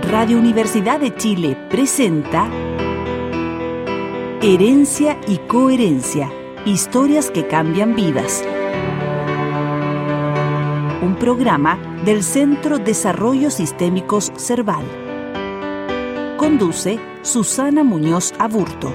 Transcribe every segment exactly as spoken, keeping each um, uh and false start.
Radio Universidad de Chile presenta Herencia y Coherencia, historias que cambian vidas. Un programa del Centro Desarrollo Sistémicos Cerval. Conduce Susana Muñoz Aburto.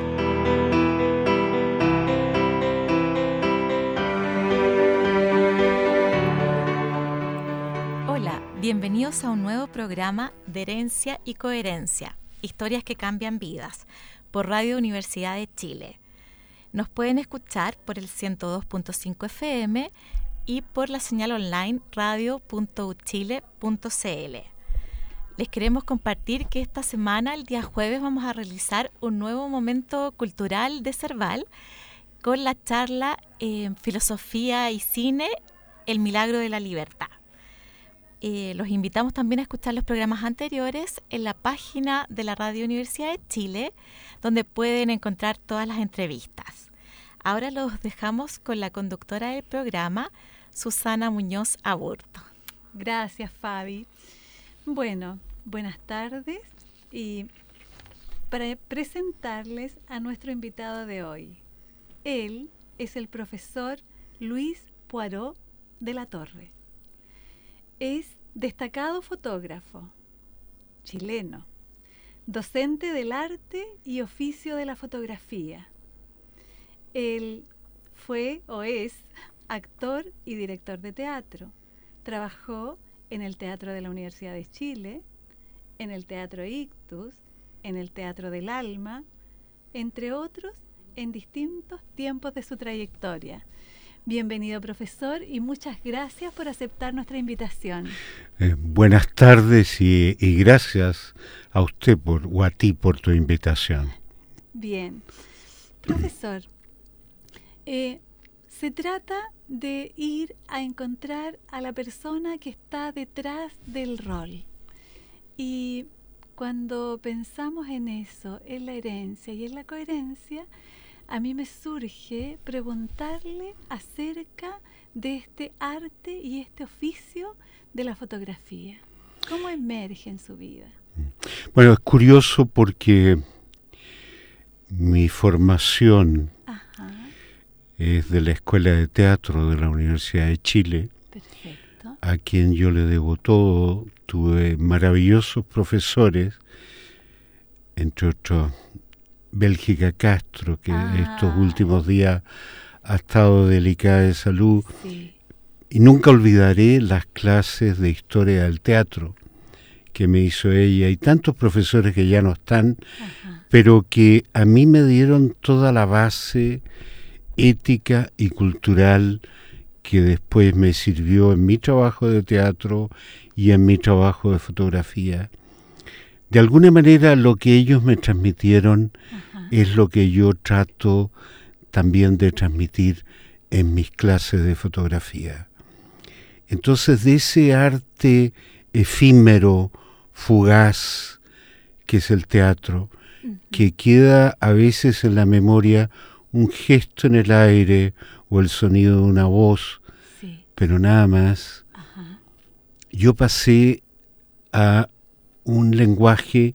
Hola, bienvenidos a un nuevo programa de Herencia y Coherencia, historias que cambian vidas, por Radio Universidad de Chile. Nos pueden escuchar por el ciento dos punto cinco F M y por la señal online radio punto u chile punto c l. Les queremos compartir que esta semana, el día jueves, vamos a realizar un nuevo momento cultural de Cerval con la charla eh, Filosofía y Cine, El Milagro de la Libertad. Eh, los invitamos también a escuchar los programas anteriores en la página de la Radio Universidad de Chile, donde pueden encontrar todas las entrevistas. Ahora los dejamos con la conductora del programa, Susana Muñoz Aburto. Gracias, Fabi. Bueno, buenas tardes y para presentarles a nuestro invitado de hoy. Él es el profesor Luis Poirot de la Torre. Es destacado fotógrafo chileno, docente del arte y oficio de la fotografía. Él fue o es actor y director de teatro. Trabajó en el Teatro de la Universidad de Chile, en el Teatro Ictus, en el Teatro del Alma, entre otros, en distintos tiempos de su trayectoria. Bienvenido, profesor, y muchas gracias por aceptar nuestra invitación. Eh, buenas tardes y, y gracias a usted por, o a ti por tu invitación. Bien. Profesor, eh, se trata de ir a encontrar a la persona que está detrás del rol. Y cuando pensamos en eso, en la herencia y en la coherencia, a mí me surge preguntarle acerca de este arte y este oficio de la fotografía. ¿Cómo emerge en su vida? Bueno, es curioso porque mi formación Ajá. es de la Escuela de Teatro de la Universidad de Chile. Perfecto. A quien yo le debo todo. Tuve maravillosos profesores, entre otros Bélgica Castro, que ah. estos últimos días ha estado delicada de salud. Sí. Y nunca olvidaré las clases de historia del teatro que me hizo ella, y tantos profesores que ya no están, Ajá. pero que a mí me dieron toda la base ética y cultural que después me sirvió en mi trabajo de teatro y en mi trabajo de fotografía. De alguna manera lo que ellos me transmitieron Ajá. es lo que yo trato también de transmitir en mis clases de fotografía. Entonces, de ese arte efímero, fugaz, que es el teatro, uh-huh. que queda a veces en la memoria un gesto en el aire o el sonido de una voz, sí. pero nada más, Ajá. yo pasé a un lenguaje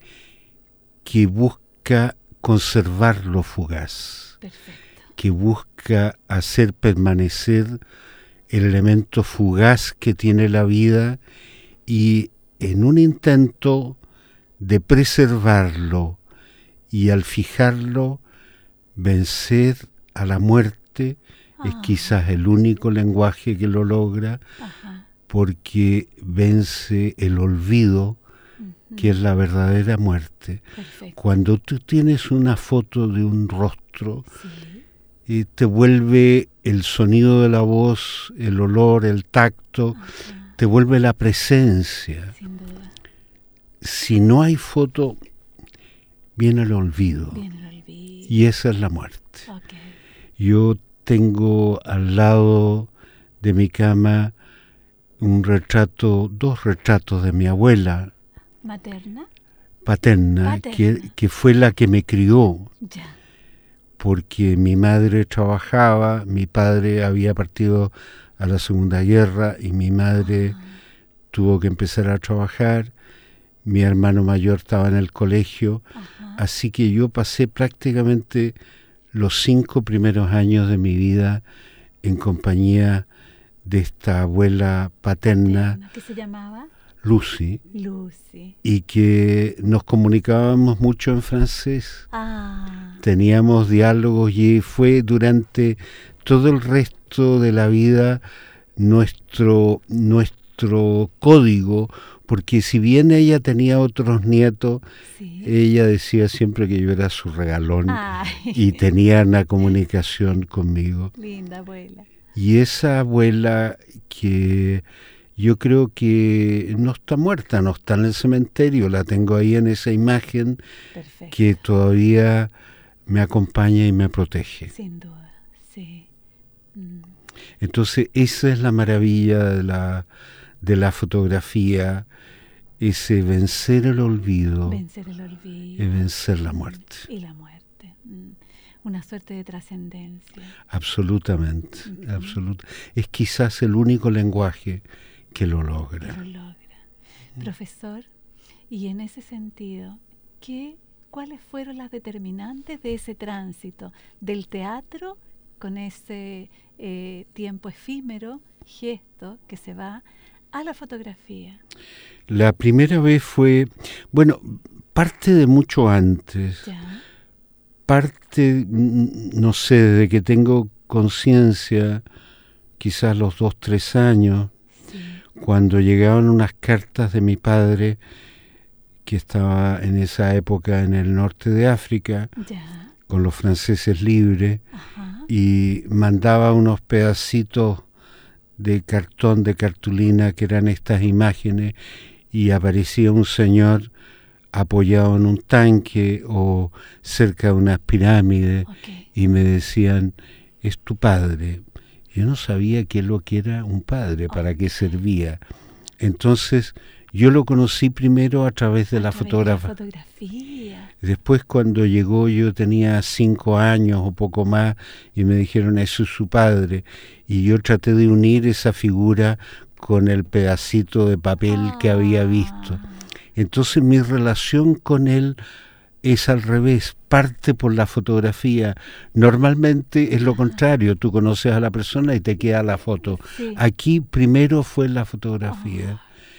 que busca conservar lo fugaz, Perfecto. que busca hacer permanecer el elemento fugaz que tiene la vida y en un intento de preservarlo y al fijarlo vencer a la muerte. Ah. Es quizás el único lenguaje que lo logra. Ajá. Porque vence el olvido, uh-huh. que es la verdadera muerte. Perfecto. Cuando tú tienes una foto de un rostro, sí. y te vuelve el sonido de la voz, el olor, el tacto, Ajá. te vuelve la presencia. Sin duda. Si no hay foto, viene el olvido. Viene el olvido. Y esa es la muerte. Okay. Yo tengo al lado de mi cama un retrato, dos retratos de mi abuela. ¿Materna? Paterna, Paterna. Que, que fue la que me crió. Ya. Porque mi madre trabajaba, mi padre había partido a la Segunda Guerra y mi madre ah. tuvo que empezar a trabajar. mi hermano mayor estaba en el colegio, Ajá. así que yo pasé prácticamente los cinco primeros años de mi vida en compañía de esta abuela paterna, ¿Qué se llamaba? Lucy, Lucy. y que nos comunicábamos mucho en francés. Ah. Teníamos diálogos y fue durante todo el resto de la vida nuestro, nuestro código, porque si bien ella tenía otros nietos, Sí. ella decía siempre que yo era su regalón. Ay. Y tenía una comunicación conmigo. Linda abuela. Y esa abuela que yo creo que no está muerta, no está en el cementerio, la tengo ahí en esa imagen. Perfecto. Que todavía me acompaña y me protege. Sin duda, sí. Mm. Entonces esa es la maravilla de la, de la fotografía, ese vencer el olvido, Vencer el olvido. y vencer la muerte. Y la muerte. Mm. Una suerte de trascendencia. Absolutamente, Uh-huh. absolut- es quizás el único lenguaje que lo logra. Que lo logra. Profesor, y en ese sentido, ¿qué, ¿cuáles fueron las determinantes de ese tránsito del teatro con ese eh, tiempo efímero, gesto que se va, a la fotografía? La primera vez fue, bueno, parte de mucho antes, ¿Ya? parte, mm, no sé, desde que tengo conciencia, quizás los dos, tres años, Sí. cuando llegaban unas cartas de mi padre, que estaba en esa época en el norte de África, ¿Ya? con los franceses libres, Ajá. y mandaba unos pedacitos de cartón, de cartulina, que eran estas imágenes, y aparecía un señor apoyado en un tanque o cerca de unas pirámides, Okay. y me decían, es tu padre. Yo no sabía qué es lo que era un padre, para qué servía. Entonces yo lo conocí primero a través de A la través de fotógrafa. la fotografía. Después, cuando llegó, yo tenía cinco años o poco más, y me dijeron, eso es su padre. Y yo traté de unir esa figura con el pedacito de papel que había visto. Entonces mi relación con él es al revés, parte por la fotografía. Normalmente es lo contrario, tú conoces a la persona y te queda la foto. Sí. Aquí primero fue la fotografía.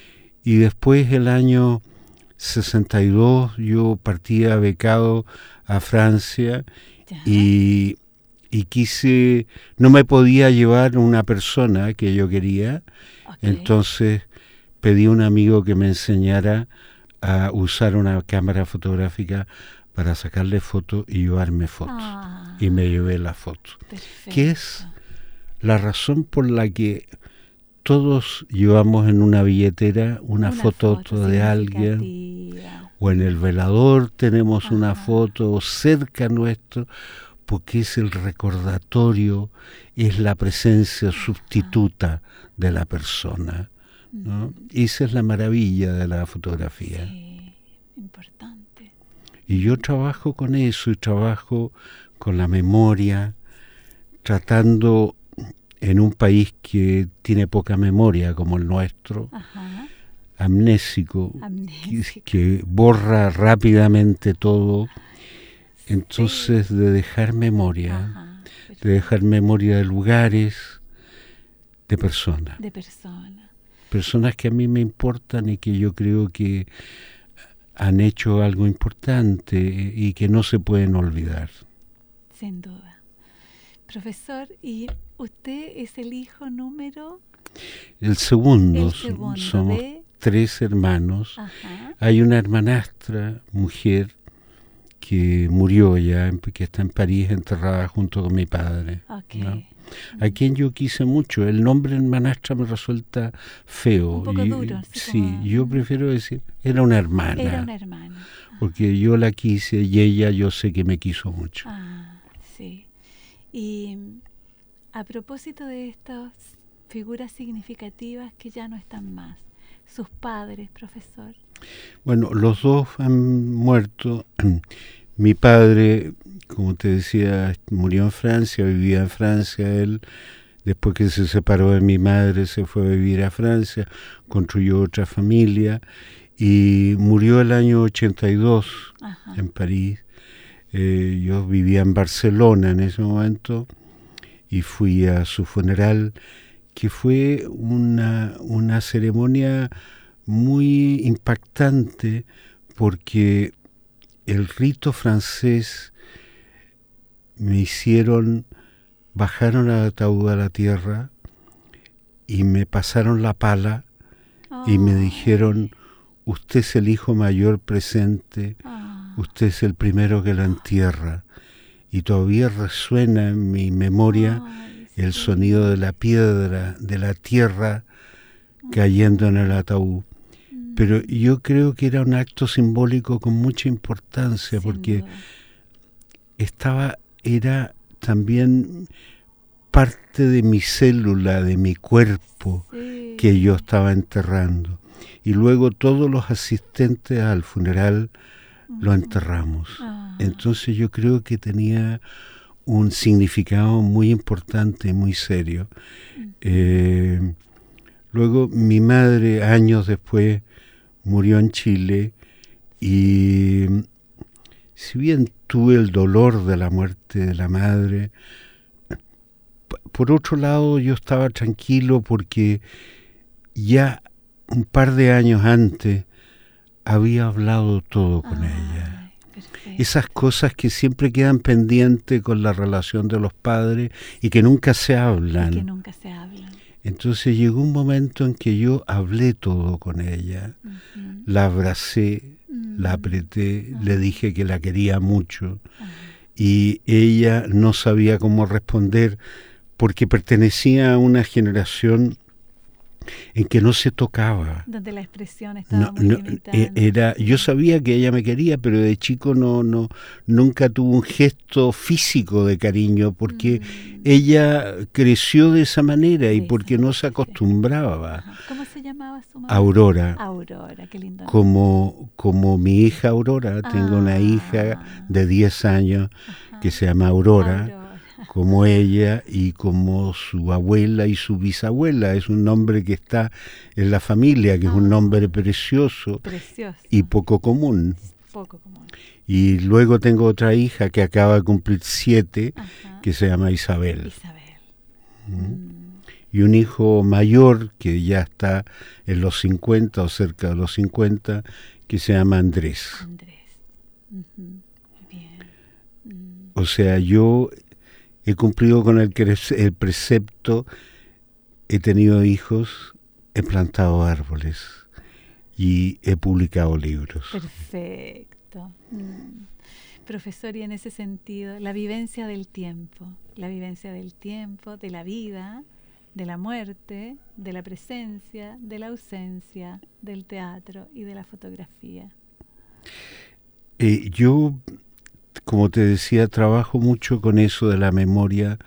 Y después, el año sesenta y dos, yo partía becado a Francia Ya. y, y quise, no me podía llevar una persona que yo quería, Ok. entonces pedí a un amigo que me enseñara a usar una cámara fotográfica para sacarle fotos y llevarme fotos. Ah, Y me llevé la foto. perfecto. Que es la razón por la que todos llevamos en una billetera una, foto, de alguien, significativa. o en el velador tenemos una Ajá. foto cerca nuestro, porque es el recordatorio, es la presencia sustituta de la persona, ¿no? Esa es la maravilla de la fotografía. Sí, importante. Y yo trabajo con eso, y trabajo con la memoria, tratando en un país que tiene poca memoria como el nuestro, Ajá. amnésico, que, Amnésico. que borra rápidamente todo, entonces de dejar memoria, Ajá. de dejar memoria de lugares, de personas, De persona. personas que a mí me importan y que yo creo que han hecho algo importante y que no se pueden olvidar. Sin duda. Profesor, ¿y usted es el hijo número? El segundo, El segundo somos de... tres hermanos. Ajá. Hay una hermanastra, mujer, que murió ya, que está en París enterrada junto con mi padre, Ok. ¿no? A quien yo quise mucho. El nombre hermanastra me resulta feo. Un poco y, duro, así sí, como- yo prefiero decir, era una hermana. Era una hermana. Porque yo la quise y ella yo sé que me quiso mucho. Ah, sí. Y a propósito de estas figuras significativas que ya no están más, sus padres, profesor. Bueno, los dos han muerto. Mi padre, como te decía, murió en Francia, vivía en Francia. Él, después que se separó de mi madre, se fue a vivir a Francia, construyó otra familia. y murió el año ochenta y dos. Ajá. En París. Eh, yo vivía en Barcelona en ese momento y fui a su funeral, que fue una, una ceremonia muy impactante porque el rito francés me hicieron, bajaron el ataúd a la tierra y me pasaron la pala oh. y me dijeron, usted es el hijo mayor presente, oh. usted es el primero que la entierra. Y todavía resuena en mi memoria Ay, el sí. sonido de la piedra, de la tierra cayendo en el ataúd. Mm. Pero yo creo que era un acto simbólico con mucha importancia, Sin porque duda. estaba, era también parte de mi célula, de mi cuerpo, sí. que yo estaba enterrando. Y luego todos los asistentes al funeral mm. lo enterramos. Ah. Entonces yo creo que tenía un significado muy importante, muy serio. Mm. Eh, luego mi madre, años después, murió en Chile y si bien tuve el dolor de la muerte de la madre, por otro lado yo estaba tranquilo porque ya un par de años antes había hablado todo con ah, ella. Perfecto. Esas cosas que siempre quedan pendientes con la relación de los padres y que nunca se hablan. Y que nunca se hablan. Entonces llegó un momento en que yo hablé todo con ella, uh-huh. la abracé, uh-huh. la apreté, uh-huh. le dije que la quería mucho uh-huh. y ella no sabía cómo responder porque pertenecía a una generación en que no se tocaba. Donde la expresión estaba no, muy no, limitada. Era, yo sabía que ella me quería, pero de chico no, no, nunca tuvo un gesto físico de cariño, porque mm. ella creció de esa manera y porque no se acostumbraba. Ajá. ¿Cómo se llamaba su mamá? Aurora. Aurora, qué lindo. Como, como mi hija Aurora, ah. tengo una hija de diez años Ajá. que se llama Aurora. Aurora. Como ella y como su abuela y su bisabuela. Es un nombre que está en la familia, que oh, es un nombre precioso, precioso y poco común. Poco común. Y luego tengo otra hija que acaba de cumplir siete, Ajá. que se llama Isabel. Isabel. ¿Mm? Mm. Y un hijo mayor que ya está en los cincuenta o cerca de los cincuenta, que se llama Andrés. Andrés. Uh-huh. Bien. Mm. O sea, yo he cumplido con el, el precepto, he tenido hijos, he plantado árboles y he publicado libros. Perfecto. Mm. Profesor, y en ese sentido, la vivencia del tiempo, la vivencia del tiempo, de la vida, de la muerte, de la presencia, de la ausencia, del teatro y de la fotografía. Eh, yo... Como te decía, trabajo mucho con eso de la memoria,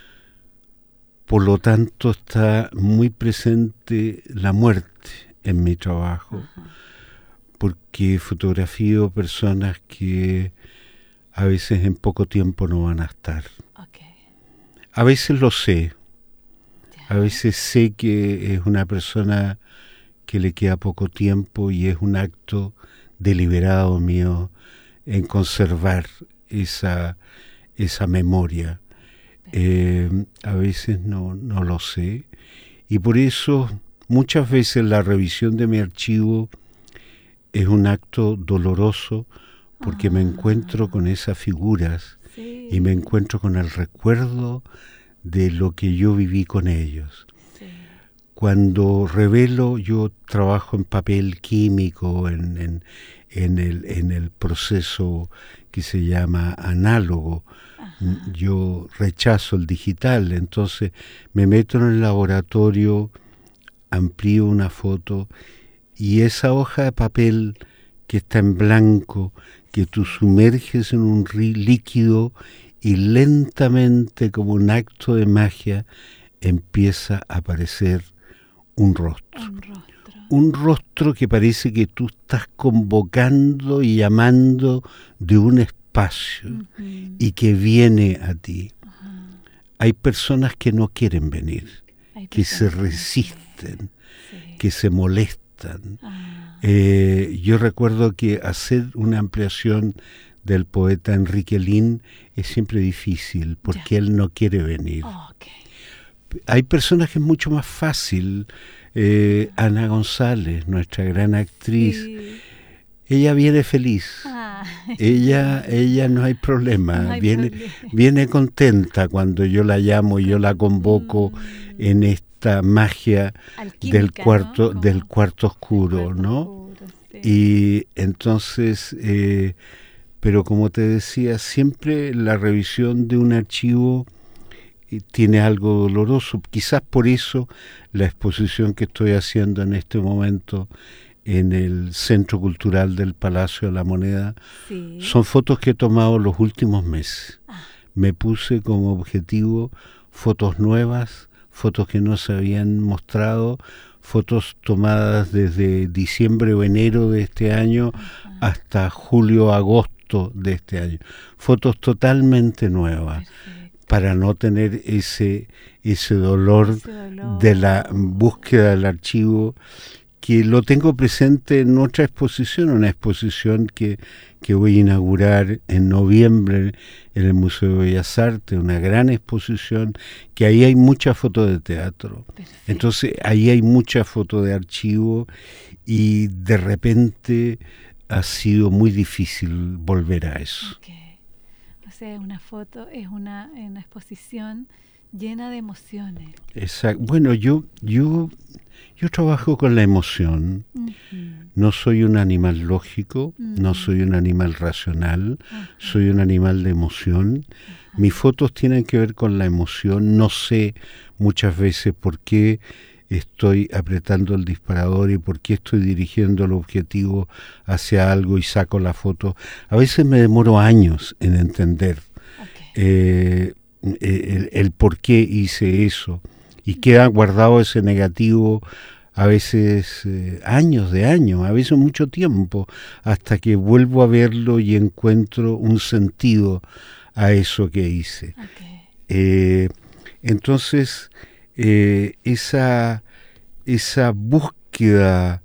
por lo tanto está muy presente la muerte en mi trabajo, Ajá. porque fotografío personas que a veces en poco tiempo no van a estar. Okay. A veces lo sé, a veces sé que es una persona que le queda poco tiempo y es un acto deliberado mío en conservar esa, esa memoria. Eh, a veces no, no lo sé. Y por eso muchas veces la revisión de mi archivo es un acto doloroso porque ah. me encuentro con esas figuras sí. y me encuentro con el recuerdo de lo que yo viví con ellos. Sí. Cuando revelo, yo trabajo en papel químico, en, en En el, en el proceso que se llama análogo. Ajá. Yo rechazo el digital, entonces me meto en el laboratorio, amplío una foto y esa hoja de papel que está en blanco, que tú sumerges en un líquido y lentamente, como un acto de magia, empieza a aparecer un rostro. Un rostro. Un rostro que parece que tú estás convocando y llamando de un espacio uh-huh. y que viene a ti. Uh-huh. Hay personas que no quieren venir, que se resisten, sí. que se molestan, uh-huh. Eh, yo recuerdo que hacer una ampliación del poeta Enrique Lin es siempre difícil porque ya. él no quiere venir. Oh, okay. Hay personas que es mucho más fácil. Eh, Ana González, nuestra gran actriz, sí. ella viene feliz. Ah, ella, ella no hay problema. No hay viene, problema. viene contenta cuando yo la llamo y yo la convoco mm. en esta magia Alquímica, del cuarto, ¿no? del cuarto oscuro, cuarto ¿no? Oscuro, sí. Y entonces, eh, pero como te decía, siempre la revisión de un archivo tiene algo doloroso. Quizás por eso la exposición que estoy haciendo en este momento en el Centro Cultural del Palacio de la Moneda sí. son fotos que he tomado los últimos meses. Ah. Me puse como objetivo fotos nuevas, fotos que no se habían mostrado, fotos tomadas desde diciembre o enero de este año Ajá. hasta julio, agosto de este año. Fotos totalmente nuevas. Perfecto. Para no tener ese, ese, dolor ese dolor de la búsqueda del archivo, que lo tengo presente en otra exposición, una exposición que, que voy a inaugurar en noviembre en el Museo de Bellas Artes, una gran exposición, que ahí hay muchas fotos de teatro. Perfecto. Entonces ahí hay muchas fotos de archivo y de repente ha sido muy difícil volver a eso. Okay. O sea, una foto es una, una exposición llena de emociones. Exacto. Bueno, yo, yo, yo trabajo con la emoción. Uh-huh. No soy un animal lógico, uh-huh. no soy un animal racional, uh-huh. soy un animal de emoción. Uh-huh. Mis fotos tienen que ver con la emoción. No sé muchas veces por qué estoy apretando el disparador y por qué estoy dirigiendo el objetivo hacia algo y saco la foto. A veces me demoro años en entender okay. eh, el, el por qué hice eso y queda guardado ese negativo a veces eh, años de años, a veces mucho tiempo, hasta que vuelvo a verlo y encuentro un sentido a eso que hice. Okay. Eh, entonces Eh, esa, esa búsqueda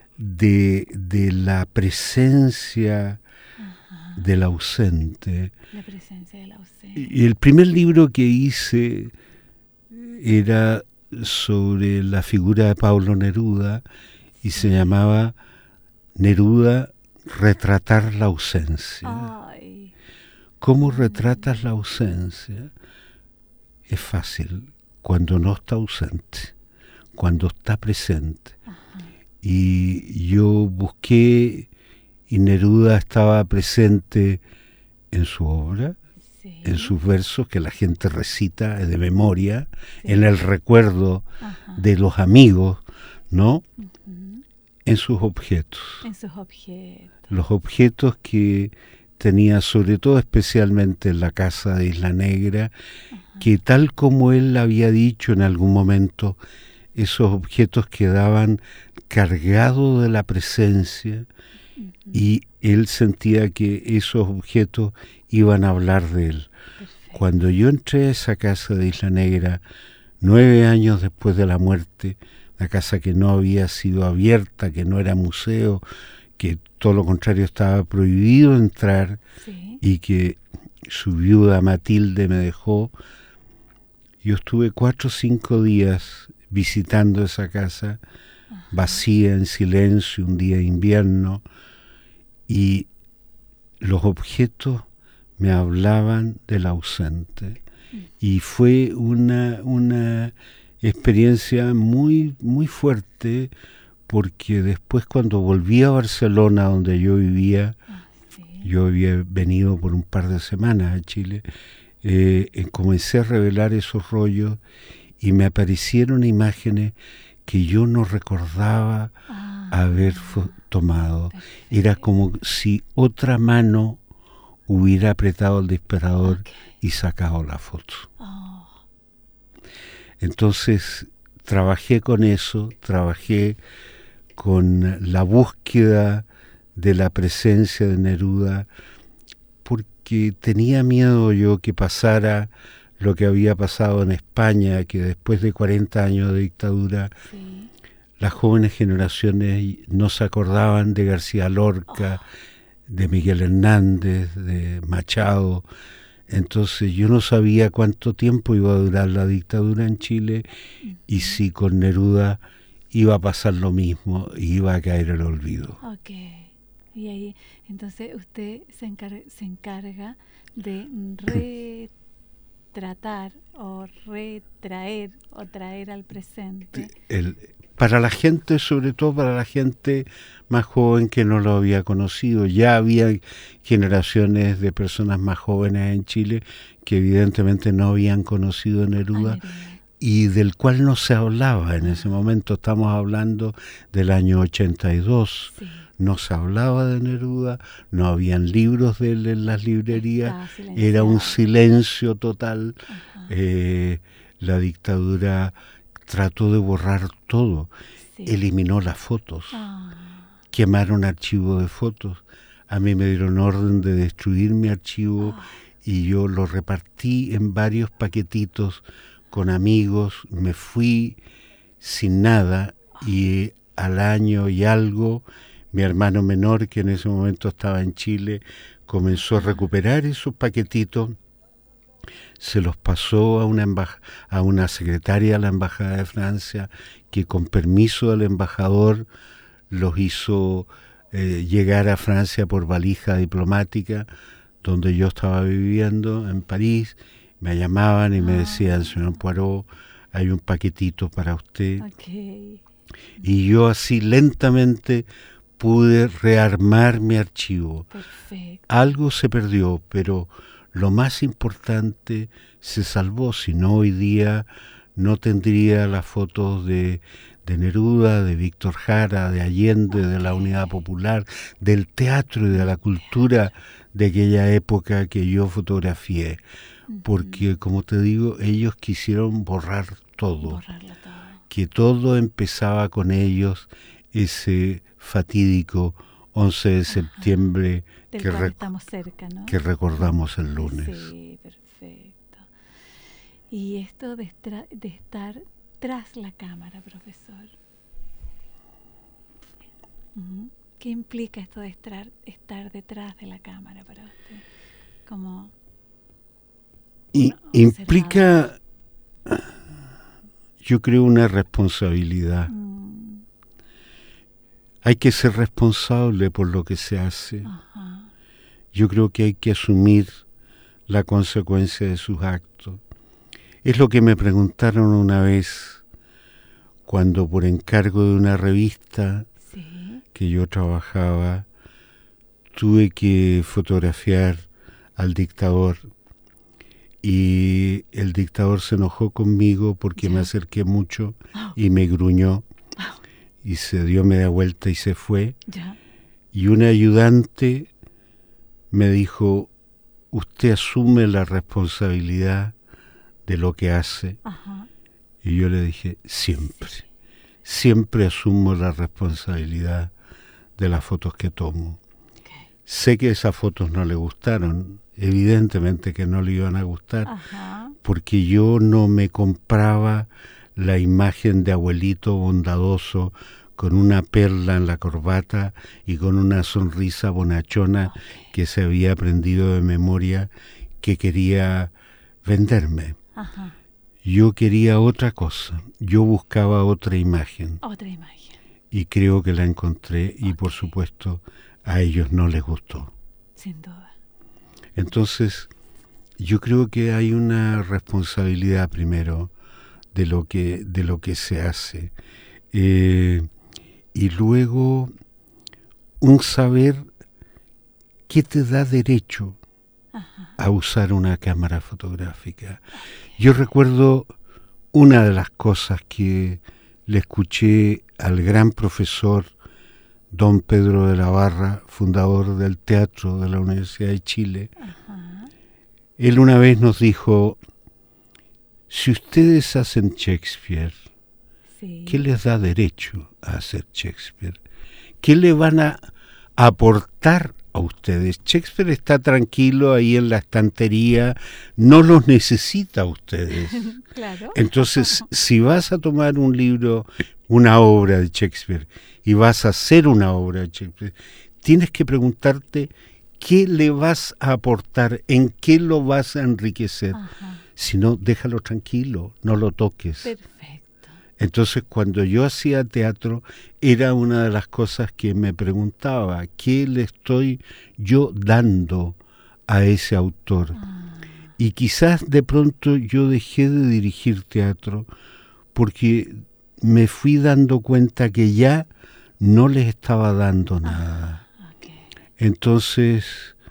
de, de la presencia Ajá. del ausente. La presencia del ausente. Y el primer libro que hice era sobre la figura de Pablo Neruda y se llamaba Neruda, retratar la ausencia. Ay. ¿Cómo retratas la ausencia? Es fácil. Cuando no está ausente, cuando está presente. Ajá. Y yo busqué, y Neruda estaba presente en su obra, sí. en sus versos que la gente recita de memoria, sí. en el recuerdo Ajá. de los amigos, ¿no? Uh-huh. En sus objetos. En sus objetos. Los objetos que tenía, sobre todo especialmente en la casa de Isla Negra, Ajá. que tal como él había dicho en algún momento, esos objetos quedaban cargados de la presencia uh-huh. y él sentía que esos objetos iban a hablar de él. Perfecto. Cuando yo entré a esa casa de Isla Negra, nueve años después de la muerte, la casa que no había sido abierta, que no era museo, que todo lo contrario estaba prohibido entrar sí. y que su viuda Matilde me dejó. Yo estuve cuatro o cinco días visitando esa casa, Ajá. vacía, en silencio, un día de invierno, y los objetos me hablaban del ausente. Y fue una, una experiencia muy, muy fuerte, porque después cuando volví a Barcelona, donde yo vivía, ah, ¿sí? yo había venido por un par de semanas a Chile, eh, comencé a revelar esos rollos y me aparecieron imágenes que yo no recordaba ah, haber fo- tomado. Perfecto. Era como si otra mano hubiera apretado el disparador okay. y sacado la foto. Oh. Entonces trabajé con eso, trabajé con la búsqueda de la presencia de Neruda, porque tenía miedo yo que pasara lo que había pasado en España, que después de cuarenta años de dictadura, sí. las jóvenes generaciones no se acordaban de García Lorca, oh. de Miguel Hernández, de Machado. Entonces yo no sabía cuánto tiempo iba a durar la dictadura en Chile uh-huh. y si con Neruda iba a pasar lo mismo y iba a caer el olvido. Ok. Y ahí, entonces usted se encarga, se encarga de retratar o retraer o traer al presente. El, para la gente, sobre todo para la gente más joven que no lo había conocido. Ya había generaciones de personas más jóvenes en Chile que evidentemente no habían conocido a Neruda. Ay, y del cual no se hablaba en ese momento. Estamos hablando del año ochenta y dos. Sí. No se hablaba de Neruda, no habían libros de él en las librerías, era un silencio total. Eh, la dictadura trató de borrar todo, sí. eliminó las fotos, ah. quemaron archivos de fotos. A mí me dieron orden de destruir mi archivo ah. y yo lo repartí en varios paquetitos con amigos, me fui sin nada y al año y algo mi hermano menor, que en ese momento estaba en Chile, comenzó a recuperar esos paquetitos, se los pasó a una, embaj- a una secretaria de la Embajada de Francia, que con permiso del embajador los hizo eh, llegar a Francia por valija diplomática, donde yo estaba viviendo en París. Me llamaban y me decían, señor Poirot, hay un paquetito para usted. Okay. Y yo así lentamente pude rearmar mi archivo. Perfecto. Algo se perdió, pero lo más importante se salvó. Si no, hoy día no tendría las fotos de, de Neruda, de Víctor Jara, de Allende, okay. de la Unidad Popular, del teatro y de la cultura de aquella época que yo fotografié. Uh-huh. Porque, como te digo, ellos quisieron borrar todo. Borrarlo todo. Que todo empezaba con ellos, ese fatídico once de septiembre que, rec- estamos cerca, ¿no? que recordamos el lunes. Sí, perfecto. Y esto de, estra- de estar tras la cámara, profesor. Uh-huh. ¿Qué implica esto de estar, estar detrás de la cámara para usted? Como y, implica, yo creo, una responsabilidad. Mm. Hay que ser responsable por lo que se hace. Ajá. Yo creo que hay que asumir la consecuencia de sus actos. Es lo que me preguntaron una vez cuando, por encargo de una revista ¿sí? que yo trabajaba, tuve que fotografiar al dictador y el dictador se enojó conmigo porque ¿ya? me acerqué mucho oh. y me gruñó. Y se dio media vuelta y se fue. ¿Ya? Y un ayudante me dijo, usted asume la responsabilidad de lo que hace. Ajá. Y yo le dije, siempre, sí. siempre asumo la responsabilidad de las fotos que tomo. Okay. Sé que esas fotos no le gustaron, evidentemente que no le iban a gustar, Ajá. porque yo no me compraba la imagen de abuelito bondadoso con una perla en la corbata y con una sonrisa bonachona okay. que se había aprendido de memoria, que quería venderme. Ajá. Yo quería otra cosa, yo buscaba otra imagen. Otra imagen. Y creo que la encontré y okay. por supuesto a ellos no les gustó. Sin duda. Entonces, yo creo que hay una responsabilidad primero de lo que de lo que se hace eh, y luego un saber que te da derecho Ajá. a usar una cámara fotográfica. Yo recuerdo una de las cosas que le escuché al gran profesor don Pedro de la Barra, fundador del teatro de la Universidad de Chile. Ajá. Él una vez nos dijo: si ustedes hacen Shakespeare, sí. ¿qué les da derecho a hacer Shakespeare? ¿Qué le van a aportar a ustedes? Shakespeare está tranquilo ahí en la estantería, no los necesita a ustedes. Claro. Entonces, si vas a tomar un libro una obra de Shakespeare y vas a hacer una obra de Shakespeare, tienes que preguntarte qué le vas a aportar, en qué lo vas a enriquecer. Ajá. Si no, déjalo tranquilo, no lo toques. Perfecto. Entonces, cuando yo hacía teatro, era una de las cosas que me preguntaba, ¿qué le estoy yo dando a ese autor? Ah. Y quizás de pronto yo dejé de dirigir teatro porque me fui dando cuenta que ya no les estaba dando nada. Ah, okay. Entonces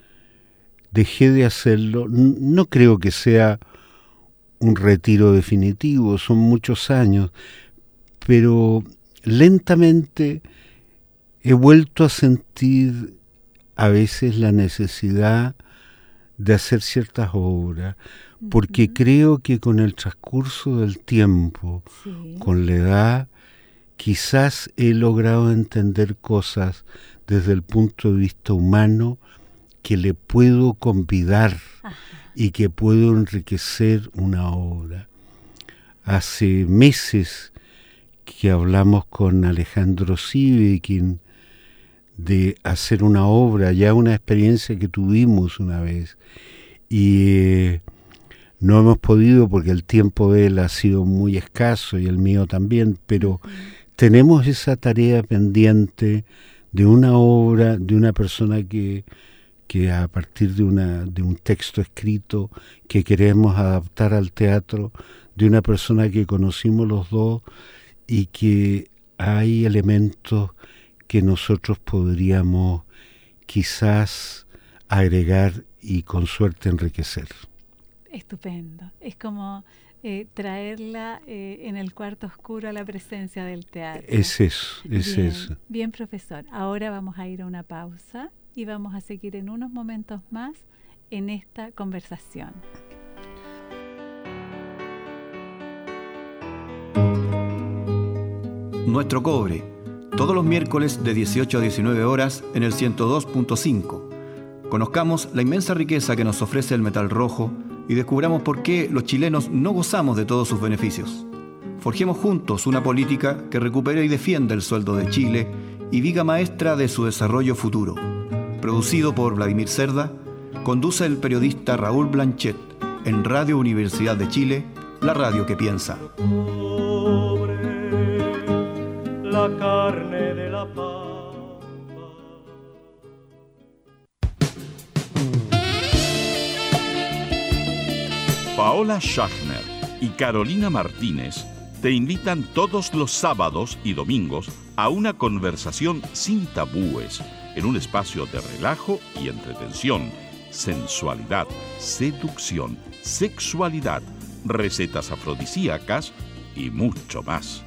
dejé de hacerlo. No creo que sea un retiro definitivo, son muchos años, pero lentamente he vuelto a sentir a veces la necesidad de hacer ciertas obras, porque uh-huh. creo que con el transcurso del tiempo, sí. con la edad, quizás he logrado entender cosas desde el punto de vista humano que le puedo convidar Ajá. y que puedo enriquecer una obra. Hace meses que hablamos con Alejandro Sivekin de hacer una obra, ya una experiencia que tuvimos una vez, y eh, no hemos podido porque el tiempo de él ha sido muy escaso y el mío también, pero uh-huh. tenemos esa tarea pendiente de una obra, de una persona que, que a partir de, una, de un texto escrito que queremos adaptar al teatro, de una persona que conocimos los dos y que hay elementos que nosotros podríamos quizás agregar y con suerte enriquecer. Estupendo. Es como eh, traerla eh, en el cuarto oscuro a la presencia del teatro. Es eso, es bien, eso. Bien, profesor. Ahora vamos a ir a una pausa y vamos a seguir en unos momentos más en esta conversación. Nuestro cobre, todos los miércoles de dieciocho a diecinueve horas en el ciento dos punto cinco. Conozcamos la inmensa riqueza que nos ofrece el metal rojo y descubramos por qué los chilenos no gozamos de todos sus beneficios. Forjemos juntos una política que recupere y defienda el sueldo de Chile y viga maestra de su desarrollo futuro. Producido por Vladimir Cerda, conduce el periodista Raúl Blanchet en Radio Universidad de Chile, la radio que piensa. La carne de la pampa. Paola Schachner y Carolina Martínez te invitan todos los sábados y domingos a una conversación sin tabúes, en un espacio de relajo y entretención, sensualidad, seducción, sexualidad, recetas afrodisíacas y mucho más.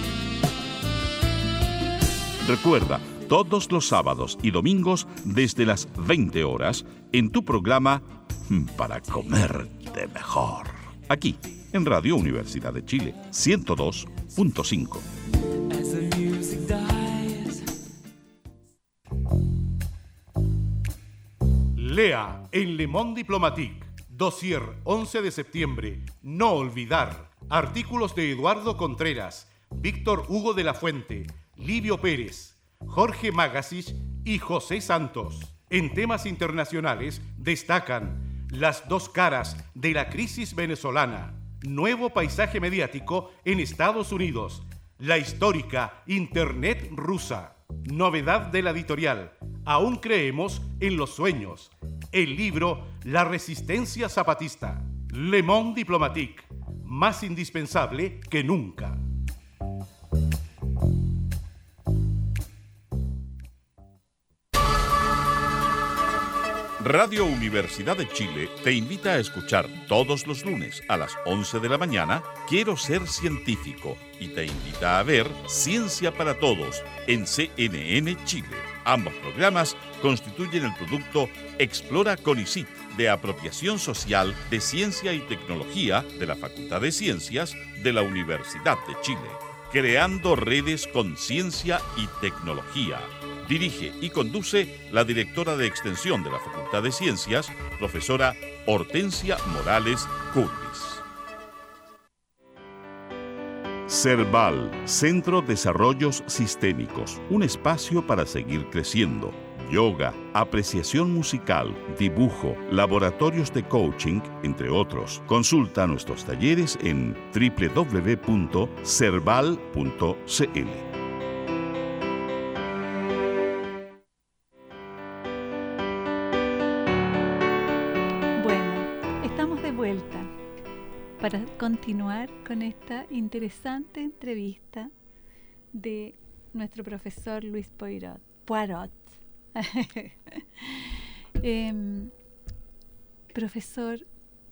Recuerda, todos los sábados y domingos desde las veinte horas en tu programa Para Comerte Mejor. Aquí, en Radio Universidad de Chile, ciento dos punto cinco. Lea en Le Monde Diplomatique, dossier once de septiembre, no olvidar, artículos de Eduardo Contreras, Víctor Hugo de la Fuente, Livio Pérez, Jorge Magasich y José Santos. En temas internacionales destacan las dos caras de la crisis venezolana, nuevo paisaje mediático en Estados Unidos, la histórica Internet rusa, novedad de la editorial, aún creemos en los sueños, el libro La Resistencia Zapatista, Le Monde Diplomatique, más indispensable que nunca. Radio Universidad de Chile te invita a escuchar todos los lunes a las once de la mañana Quiero ser científico y te invita a ver Ciencia para Todos en C N N Chile. Ambos programas constituyen el producto Explora CONICYT de apropiación social de ciencia y tecnología de la Facultad de Ciencias de la Universidad de Chile. Creando redes con ciencia y tecnología. Dirige y conduce la directora de Extensión de la Facultad de Ciencias, profesora Hortensia Morales Curtis. CERVAL, Centro Desarrollos Sistémicos, un espacio para seguir creciendo. Yoga, apreciación musical, dibujo, laboratorios de coaching, entre otros. Consulta nuestros talleres en doble u doble u doble u punto cerval punto c l. Bueno, estamos de vuelta para continuar con esta interesante entrevista de nuestro profesor Luis Poirot. Poirot. eh, profesor,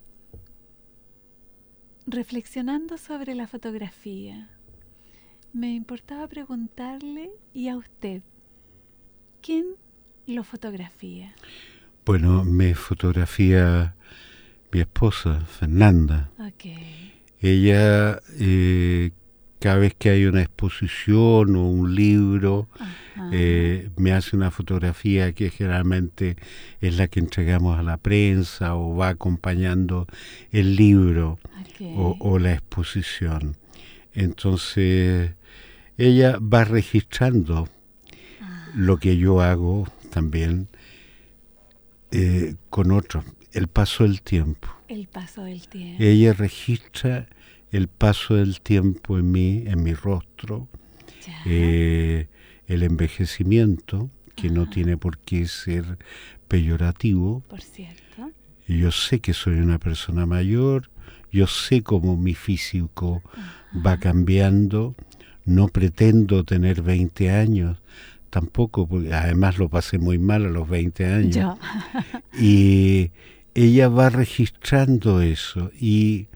reflexionando sobre la fotografía, me importaba preguntarle, ¿y a usted? ¿Quién lo fotografía? Bueno, me fotografía mi esposa, Fernanda. Okay. Ella, eh, cada vez que hay una exposición o un libro, eh, me hace una fotografía que generalmente es la que entregamos a la prensa o va acompañando el libro, okay, o, o la exposición. Entonces, ella va registrando ah. lo que yo hago también eh, con otros, el paso del tiempo. El paso del tiempo. Ella registra el paso del tiempo en mí, en mi rostro, eh, el envejecimiento, que Ajá. no tiene por qué ser peyorativo. Por cierto. Yo sé que soy una persona mayor, yo sé cómo mi físico Ajá. va cambiando, no pretendo tener veinte años, tampoco, porque además lo pasé muy mal a los veinte años. Yo. Y ella va registrando eso, y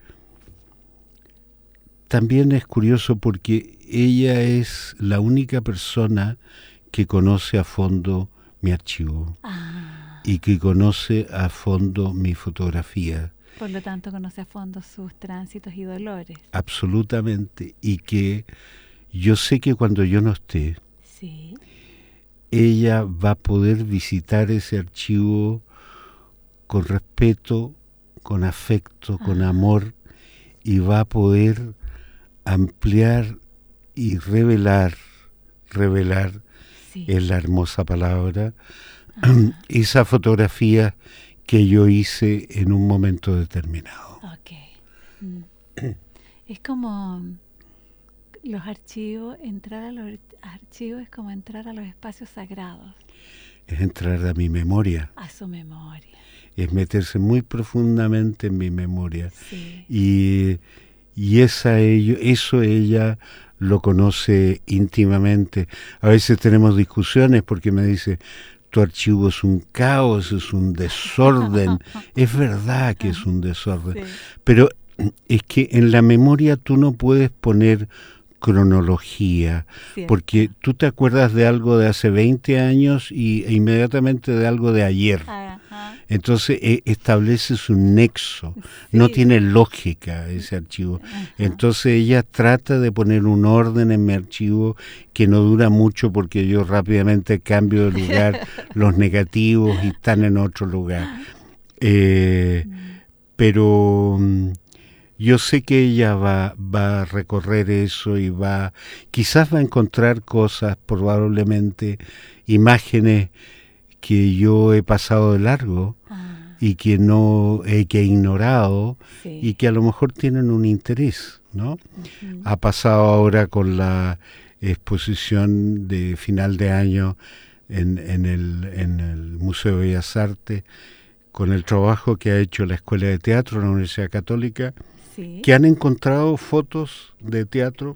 también es curioso porque ella es la única persona que conoce a fondo mi archivo ah. y que conoce a fondo mi fotografía. Por lo tanto, conoce a fondo sus tránsitos y dolores. Absolutamente. Y que yo sé que cuando yo no esté, sí. ella va a poder visitar ese archivo con respeto, con afecto, ah. con amor, y va a poder ampliar y revelar, revelar sí. es la hermosa palabra, Ajá. esa fotografía que yo hice en un momento determinado. Okay. Mm. Es como los archivos, entrar a los archivos es como entrar a los espacios sagrados. Es entrar a mi memoria. A su memoria. Es meterse muy profundamente en mi memoria. Sí. Y Y esa ello, eso ella lo conoce íntimamente. A veces tenemos discusiones porque me dice, tu archivo es un caos, es un desorden. Es verdad que es un desorden. Sí. Pero es que en la memoria tú no puedes poner cronología, Cierto. porque tú te acuerdas de algo de hace veinte años y, e inmediatamente de algo de ayer. Ajá. Entonces eh, estableces un nexo, sí. no tiene lógica ese archivo. Ajá. Entonces ella trata de poner un orden en mi archivo que no dura mucho porque yo rápidamente cambio de lugar los negativos y están en otro lugar. Eh, mm. Pero yo sé que ella va, va a recorrer eso y va, quizás va a encontrar cosas, probablemente imágenes que yo he pasado de largo ah. y que no eh, que he ignorado sí. y que a lo mejor tienen un interés, ¿no? Uh-huh. Ha pasado ahora con la exposición de final de año en, en, el, en el Museo de Bellas Artes, con el trabajo que ha hecho la Escuela de Teatro de la Universidad Católica, sí. que han encontrado fotos de teatro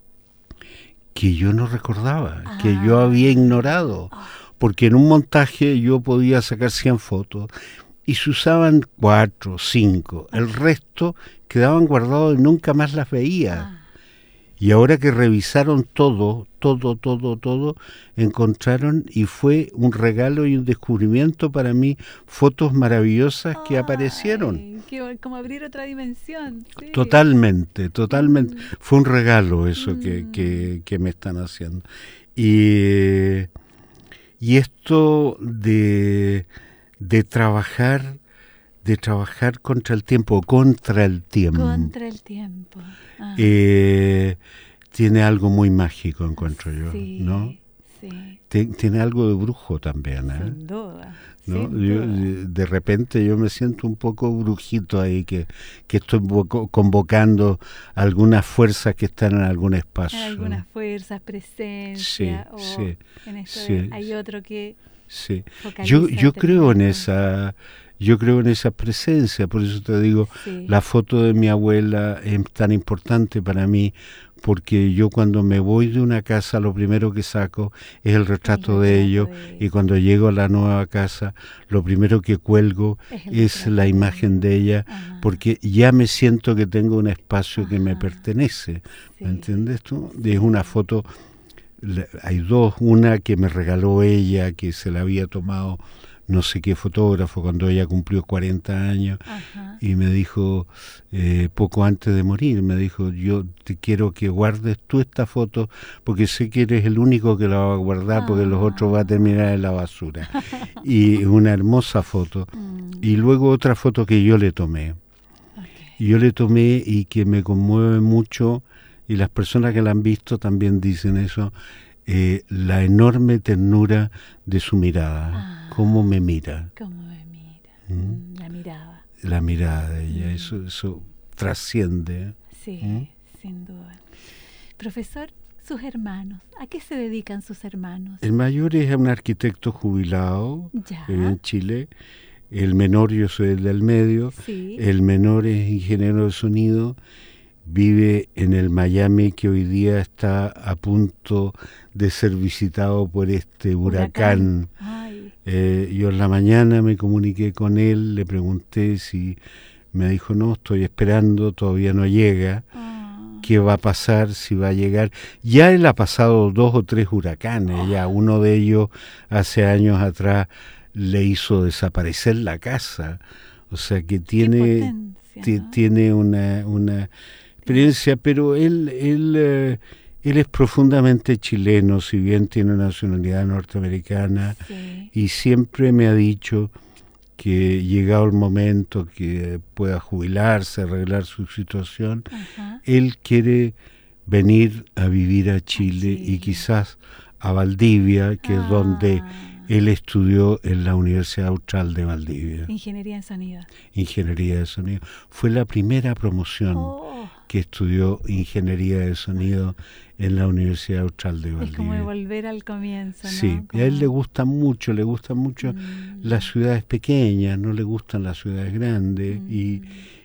que yo no recordaba, ah. que yo había ignorado. Oh. Porque en un montaje yo podía sacar cien fotos y se usaban cuatro, cinco. El resto quedaban guardados y nunca más las veía. Ah. Y ahora que revisaron todo, todo, todo, todo, encontraron, y fue un regalo y un descubrimiento para mí, fotos maravillosas que Ay, aparecieron. Qué, como abrir otra dimensión. Sí. Totalmente, totalmente. Mm. Fue un regalo eso mm. que, que, que me están haciendo. Y... Y esto de, de trabajar de trabajar contra el tiempo, contra el tiempo. Contra el tiempo. Ah. Eh, tiene algo muy mágico, encuentro yo, sí, ¿no? Sí. Tiene algo de brujo también, ¿eh? Sin duda. ¿No? Sin Yo, duda. de repente yo me siento un poco brujito ahí, que, que estoy convocando algunas fuerzas que están en algún espacio. Algunas fuerzas, presencia, sí, o sí, en esto sí, de, hay otro que sí. focaliza Yo, yo creo en determinado. esa, yo creo en esa presencia, por eso te digo, Sí. la foto de mi abuela es tan importante para mí, porque yo cuando me voy de una casa lo primero que saco es el retrato, El de retrato ellos, de y cuando llego a la nueva casa lo primero que cuelgo Es el es retrato la de imagen de ella, Ajá. porque ya me siento que tengo un espacio que me Ajá. pertenece, Sí. ¿me entiendes tú? Es una foto, la- hay dos, una que me regaló ella, que se la había tomado no sé qué fotógrafo cuando ella cumplió cuarenta años, Ajá. y me dijo, eh, poco antes de morir, me dijo, yo te quiero que guardes tú esta foto, porque sé que eres el único que la va a guardar, porque los otros va a terminar en la basura. Y una hermosa foto. Mm. Y luego otra foto que yo le tomé. Ok. Y yo le tomé y que me conmueve mucho, y las personas que la han visto también dicen eso, eh, la enorme ternura de su mirada, Ah. cómo me mira, ¿Cómo me mira? Mm. Mm, La mirada. la mirada de ella, Mm. eso, eso trasciende. Sí, ¿Mm? sin duda. Profesor, sus hermanos, ¿a qué se dedican sus hermanos? El mayor es un arquitecto jubilado, Ya. que vive en Chile, el menor, yo soy el del medio, Sí. el menor es ingeniero de sonido, vive en el Miami que hoy día está a punto de ser visitado por este huracán. Ay, Eh, yo en la mañana me comuniqué con él, le pregunté si, me dijo no, estoy esperando, todavía no llega, ah, qué va a pasar, si va a llegar. Ya él ha pasado dos o tres huracanes, ya uno de ellos hace años atrás le hizo desaparecer la casa, o sea que qué tiene, potencia, ti- ¿no? tiene una, una experiencia, pero él, él, eh, él es profundamente chileno, si bien tiene nacionalidad norteamericana, Sí. y siempre me ha dicho que llegado el momento que pueda jubilarse, arreglar su situación, Ajá. él quiere venir a vivir a Chile, Chile. y quizás a Valdivia, que es donde Ah, él estudió en la Universidad Austral de Valdivia, Ingeniería en sonido. Ingeniería de Sonido. Fue la primera promoción Oh, que estudió Ingeniería de Sonido en la Universidad Austral de es como de Valdivia. volver al comienzo, ¿no? Sí, y a él Como- le gusta mucho, le gustan mucho Mm. las ciudades pequeñas, no le gustan las ciudades grandes, y,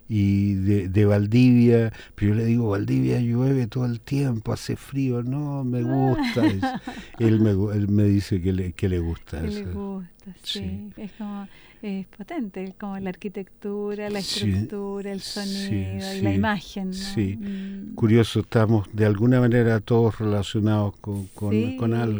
y de, de Valdivia, pero yo le digo, Valdivia llueve todo el tiempo, hace frío, no, me gusta eso. Él me, gu- él me dice que le, que le gusta Que le eso. gusta, sí. Sí. Es como, es potente, como la arquitectura, la Sí, estructura, el sí, sonido y sí, la imagen, ¿no? sí. Mm. Curioso, estamos de alguna manera todos relacionados con, con, Sí. con algo.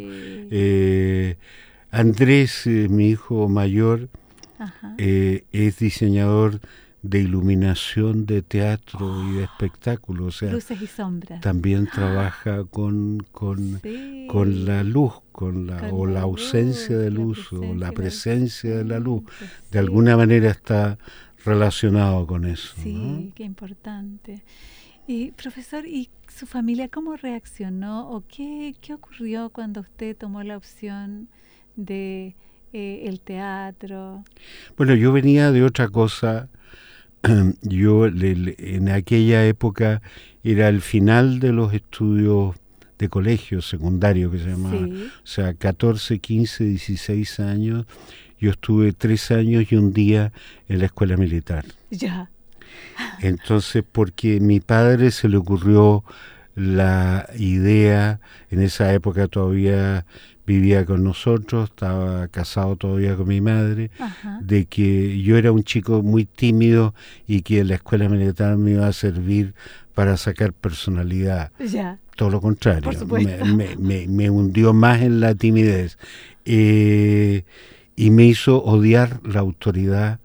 Eh, Andrés, eh, mi hijo mayor, Ajá. eh, es diseñador de iluminación de teatro y de espectáculo, o sea, Luces y sombras. también trabaja con, con, Sí. con la luz, con la, Con o la, la ausencia luz, de la luz, o la presencia y la presencia de la luz. ausencia, De sí. alguna manera está relacionado con eso, Sí, ¿no? qué importante. Y profesor, ¿y su familia cómo reaccionó o qué, qué ocurrió cuando usted tomó la opción de eh, el teatro? Bueno, yo venía de otra cosa. Yo le- le- en aquella época era el final de los estudios de colegio secundario que se llamaba, Sí. o sea, catorce, quince, dieciséis años. Yo estuve tres años y un día en la escuela militar. Ya. Entonces, porque mi padre se le ocurrió la idea, en esa época todavía vivía con nosotros, estaba casado todavía con mi madre, Ajá. de que yo era un chico muy tímido y que la escuela militar me iba a servir para sacar personalidad. Ya. Todo lo contrario, Por supuesto. me, me, me, me hundió más en la timidez, eh, y me hizo odiar la autoridad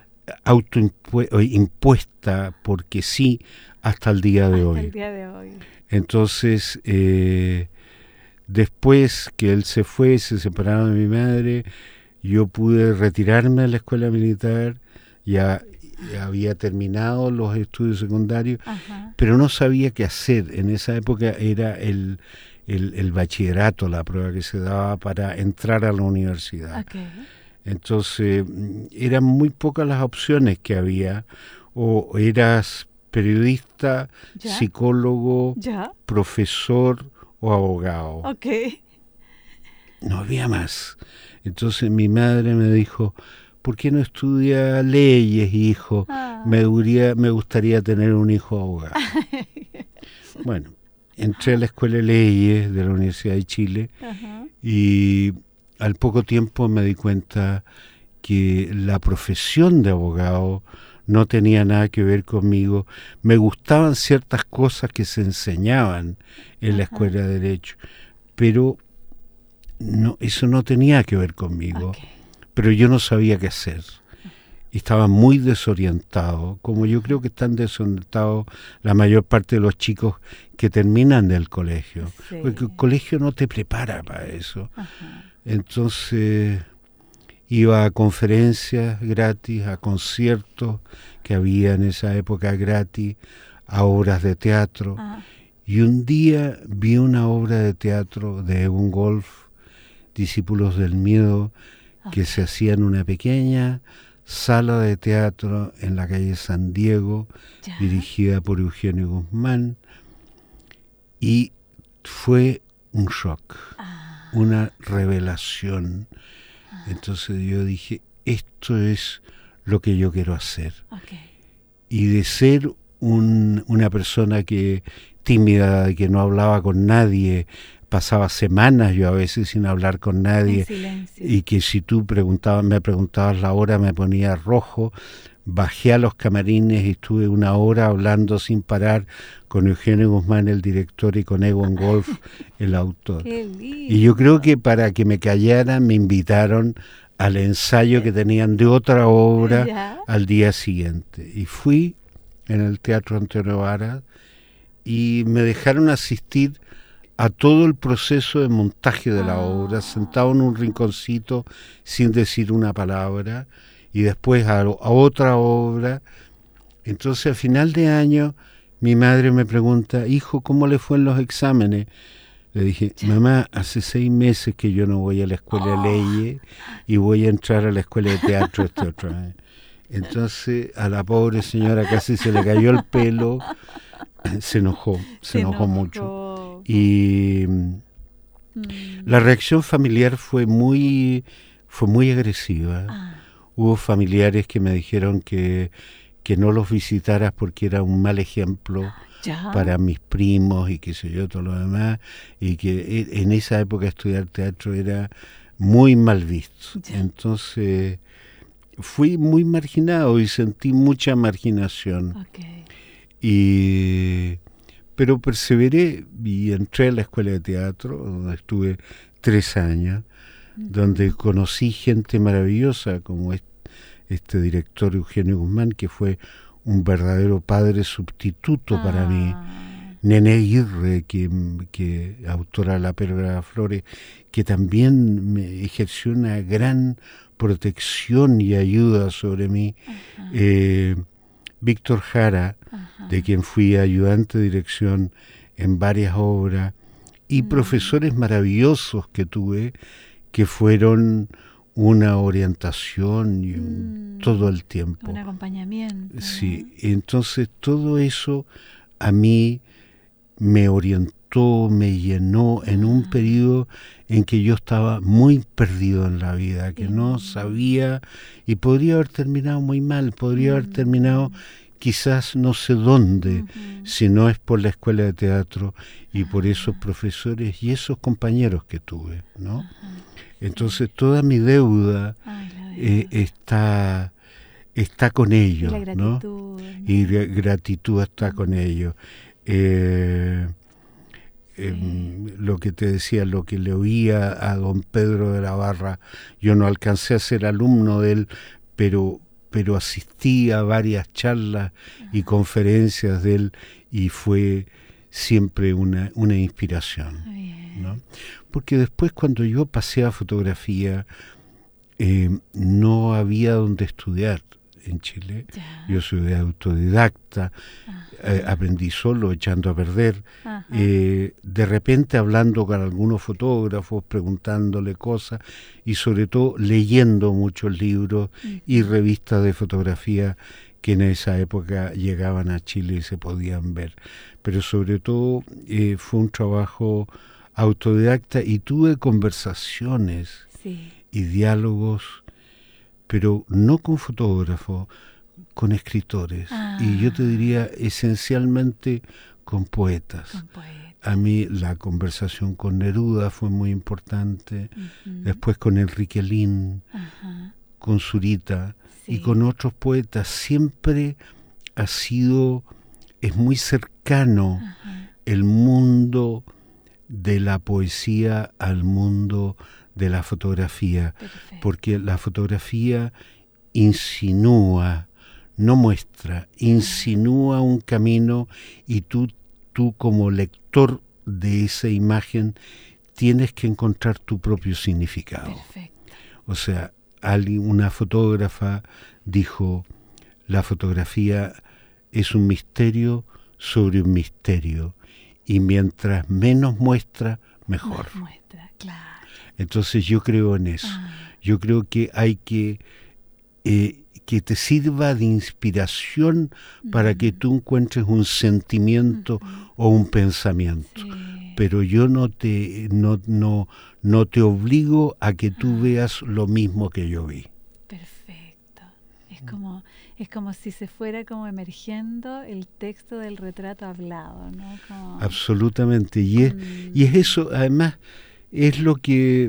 autoimpuesta, porque sí, hasta el día de Hasta hoy. el día de hoy. Entonces, eh, después que él se fue, se separaron de mi madre, yo pude retirarme de la escuela militar ya había terminado los estudios secundarios, Ajá. pero no sabía qué hacer. En esa época era el, el, el bachillerato, la prueba que se daba para entrar a la universidad. Okay. Entonces, eran muy pocas las opciones que había. O eras periodista, ¿Ya? psicólogo, ¿Ya? profesor o abogado. Ok. No había más. Entonces mi madre me dijo, ¿por qué no estudia leyes, hijo? Ah. Me, gustaría, me gustaría tener un hijo abogado. Bueno, entré a la Escuela de Leyes de la Universidad de Chile. Ajá. Y al poco tiempo me di cuenta que la profesión de abogado no tenía nada que ver conmigo. Me gustaban ciertas cosas que se enseñaban en la Ajá. Escuela de Derecho, pero no, eso no tenía que ver conmigo. Okay. Pero yo no sabía qué hacer. Y estaba muy desorientado, como yo creo que están desorientados la mayor parte de los chicos que terminan del colegio. Sí. Porque el colegio no te prepara para eso. Ajá. Entonces iba a conferencias gratis, a conciertos que había en esa época gratis, a obras de teatro. Ah. Y un día vi una obra de teatro de Egon Wolf, Discípulos del Miedo, que Okay. se hacía en una pequeña sala de teatro en la calle San Diego, Ya. dirigida por Eugenio Guzmán, y fue un shock, Ah. una revelación. Entonces yo dije, esto es lo que yo quiero hacer. Okay. Y de ser un, una persona que tímida, que no hablaba con nadie, pasaba semanas yo a veces sin hablar con nadie, En silencio. y que si tú preguntabas, me preguntabas la hora me ponía rojo. Bajé a los camarines y estuve una hora hablando sin parar con Eugenio Guzmán, el director, y con Egon Wolf, el autor. Qué lindo. Y yo creo que para que me callaran me invitaron al ensayo que tenían de otra obra Ya. al día siguiente. Y fui en el Teatro Antonio Varas y me dejaron asistir a todo el proceso de montaje de la Ah. obra, sentado en un rinconcito sin decir una palabra, y después a, a otra obra. Entonces, a final de año, mi madre me pregunta, hijo, ¿cómo le fue en los exámenes? Le dije, mamá, hace seis meses que yo no voy a la Escuela de Leyes y voy a entrar a la Escuela de Teatro este otro año. Entonces, a la pobre señora casi se le cayó el pelo, se enojó, se, Se enojó, enojó. mucho. Y Mm. la reacción familiar fue muy, fue muy agresiva. Ah. Hubo familiares que me dijeron que, que no los visitaras porque era un mal ejemplo Ya. para mis primos y qué sé yo, todo lo demás, y que en esa época estudiar teatro era muy mal visto. Ya. Entonces fui muy marginado y sentí mucha marginación. Okay. Y, pero perseveré y entré a la Escuela de Teatro, donde estuve tres años, donde conocí gente maravillosa como este, este director Eugenio Guzmán, que fue un verdadero padre sustituto Ah. para mí. Nené Aguirre, que, que autora La Pérgola de las Flores, que también me ejerció una gran protección y ayuda sobre mí. Eh, Víctor Jara, Ajá. de quien fui ayudante de dirección en varias obras, y Mm. profesores maravillosos que tuve, que fueron una orientación y un- Mm. todo el tiempo. Un acompañamiento. Sí, entonces todo eso a mí me orientó, me llenó en un Ah. periodo en que yo estaba muy perdido en la vida, que no Mm. sabía, y podría haber terminado muy mal, podría haber Mm. terminado quizás no sé dónde, Ujú. si no es por la escuela de teatro y por Ah. esos profesores y esos compañeros que tuve, ¿no? Ajá. Entonces toda mi deuda Ay, la eh, verdad. está, está con Y ellos, la ¿no? gratitud. ¿no? Y gra- gratitud está con ellos. Eh, em, lo que te decía, lo que le oía a don Pedro de la Barra, yo no alcancé a ser alumno de él, pero, pero asistí a varias charlas y conferencias de él y fue siempre una, una inspiración, Bien. ¿no? Porque después cuando yo pasé a fotografía, eh, no había donde estudiar. en Chile. Ya. Yo soy autodidacta, eh, aprendí solo, echando a perder. Eh, de repente hablando con algunos fotógrafos, preguntándole cosas y sobre todo leyendo muchos libros uh-huh. y revistas de fotografía que en esa época llegaban a Chile y se podían ver. Pero sobre todo eh, fue un trabajo autodidacta y tuve conversaciones sí. y diálogos, pero no con fotógrafos, con escritores. Ah. Y yo te diría esencialmente con poetas. Con poetas. A mí la conversación con Neruda fue muy importante, uh-huh. después con Enrique Lin, uh-huh. con Zurita sí. y con otros poetas. Siempre ha sido, es muy cercano uh-huh. el mundo de la poesía al mundo de la fotografía, perfecto. Porque la fotografía insinúa, no muestra, insinúa un camino y tú, tú como lector de esa imagen tienes que encontrar tu propio significado. Perfecto. O sea, alguien, una fotógrafa dijo, la fotografía es un misterio sobre un misterio y mientras menos muestra, mejor. Más muestra, claro. Entonces yo creo en eso. Ah. Yo creo que hay que eh, que te sirva de inspiración uh-huh. para que tú encuentres un sentimiento uh-huh. o un pensamiento. Sí. Pero yo no te no no no te obligo a que tú uh-huh. veas lo mismo que yo vi. Perfecto. Es como es como si se fuera como emergiendo el texto del retrato hablado, ¿no? Como... Absolutamente. Y es, mm. y es eso, además, es lo que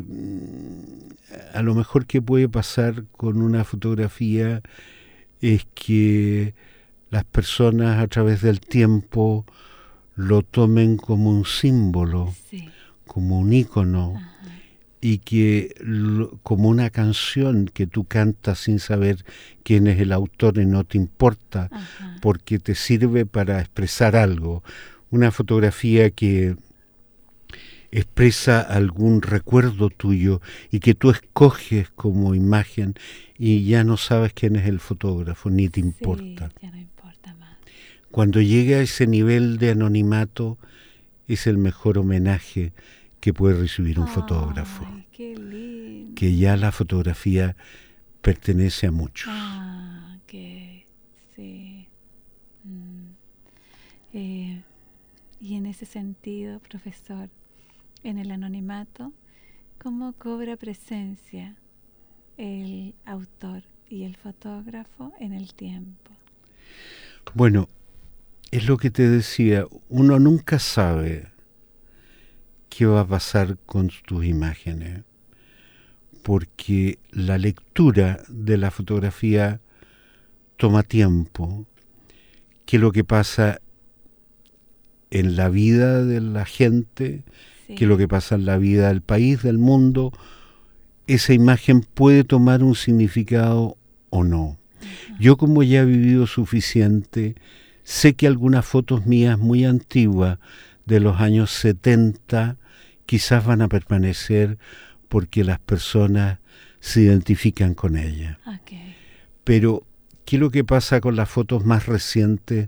a lo mejor que puede pasar con una fotografía es que las personas a través del tiempo lo tomen como un símbolo, sí. como un ícono, ajá. y que lo, como una canción que tú cantas sin saber quién es el autor y no te importa, ajá. porque te sirve para expresar algo. Una fotografía que expresa algún recuerdo tuyo y que tú escoges como imagen y ya no sabes quién es el fotógrafo, ni te importa. Sí, ya no importa más. Cuando llega a ese nivel de anonimato, es el mejor homenaje que puede recibir un Ay, fotógrafo. Qué lindo. Que ya la fotografía pertenece a muchos. Ah, que sí. Mm. Eh, y en ese sentido, profesor, en el anonimato, ¿cómo cobra presencia el autor y el fotógrafo en el tiempo? Bueno, es lo que te decía, uno nunca sabe qué va a pasar con tus imágenes, porque la lectura de la fotografía toma tiempo, que lo que pasa en la vida de la gente, sí. que lo que pasa en la vida del país, del mundo, esa imagen puede tomar un significado o no. Uh-huh. Yo, como ya he vivido suficiente, sé que algunas fotos mías muy antiguas de los años setenta quizás van a permanecer porque las personas se identifican con ellas. Okay. Pero, ¿qué es lo que pasa con las fotos más recientes?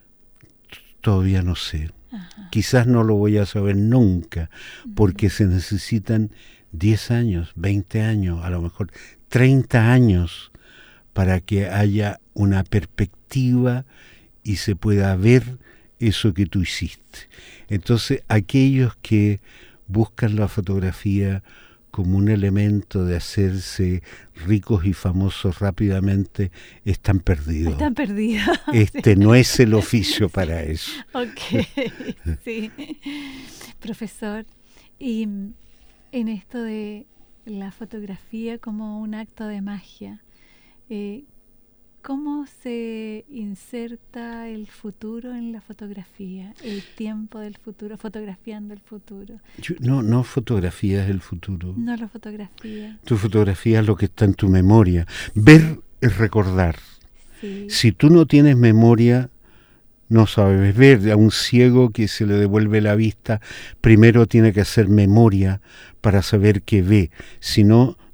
Todavía no sé. Ajá. Quizás no lo voy a saber nunca, porque uh-huh. se necesitan diez años, veinte años, a lo mejor treinta años para que haya una perspectiva y se pueda ver eso que tú hiciste. Entonces, aquellos que buscan la fotografía como un elemento de hacerse ricos y famosos rápidamente, están perdidos. Están perdidos. Este sí. no es el oficio para eso. Ok, sí. Profesor, y en esto de la fotografía como un acto de magia, eh, ¿cómo se inserta el futuro en la fotografía? El tiempo del futuro, fotografiando el futuro. Yo, no, no fotografías el futuro. No lo fotografía. Tu fotografía es lo que está en tu memoria. Ver es recordar. Sí. Si tú no tienes memoria, no sabes ver. A un ciego que se le devuelve la vista, primero tiene que hacer memoria para saber que ve. Si no,